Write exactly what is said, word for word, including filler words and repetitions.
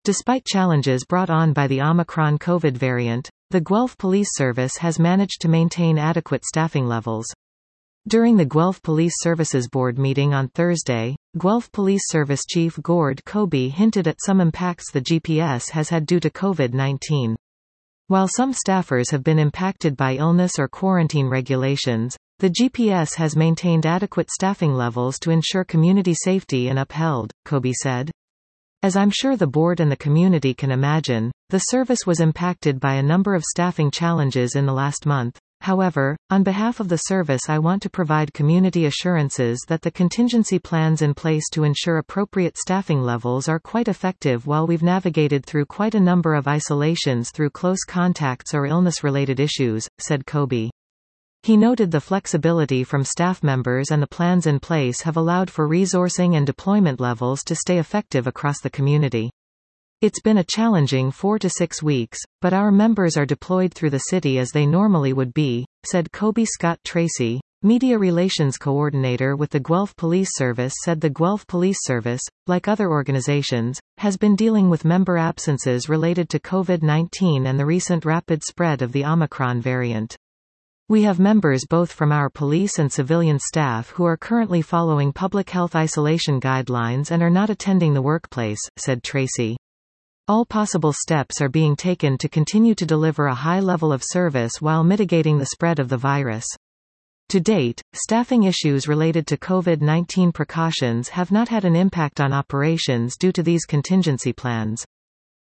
Despite challenges brought on by the Omicron COVID variant, the Guelph Police Service has managed to maintain adequate staffing levels. During the Guelph Police Services Board meeting on Thursday, Guelph Police Service Chief Gord Kobe hinted at some impacts the G P S has had due to COVID nineteen. While some staffers have been impacted by illness or quarantine regulations, the G P S has maintained adequate staffing levels to ensure community safety and upheld, Kobe said. As I'm sure the board and the community can imagine, the service was impacted by a number of staffing challenges in the last month. However, on behalf of the service I want to provide community assurances that the contingency plans in place to ensure appropriate staffing levels are quite effective while we've navigated through quite a number of isolations through close contacts or illness-related issues, said Kobe. He noted the flexibility from staff members and the plans in place have allowed for resourcing and deployment levels to stay effective across the community. It's been a challenging four to six weeks, but our members are deployed through the city as they normally would be, said Kobe Scott Tracy, Media Relations Coordinator with the Guelph Police Service. Said the Guelph Police Service, like other organizations, has been dealing with member absences related to COVID nineteen and the recent rapid spread of the Omicron variant. We have members both from our police and civilian staff who are currently following public health isolation guidelines and are not attending the workplace, said Tracy. All possible steps are being taken to continue to deliver a high level of service while mitigating the spread of the virus. To date, staffing issues related to COVID nineteen precautions have not had an impact on operations due to these contingency plans.